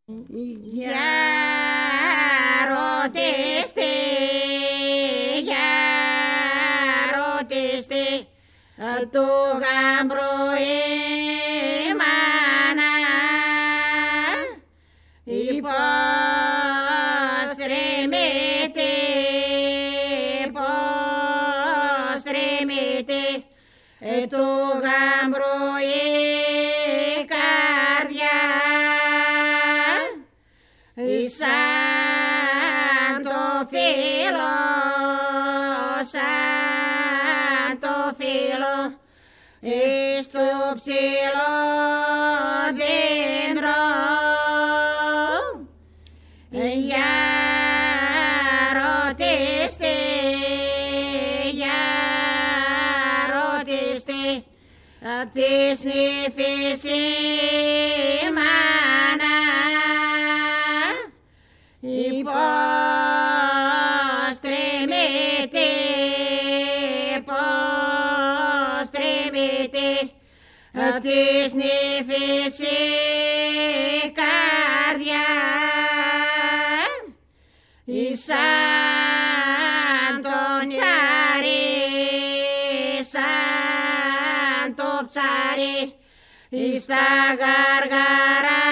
Για ρωτήστε, του γαμπρού η μάνα, πώς τρεμείται, του γαμπρού η καρδιά, σαν το φύλλο, στο ψηλό δέντρο. Για ρωτήστε, της νύφης η μάνα, πώς τρεμείται, της νύφης η καρδιά, σαν τον τσάρι, σαν το ψάρι, στα γαργαρά.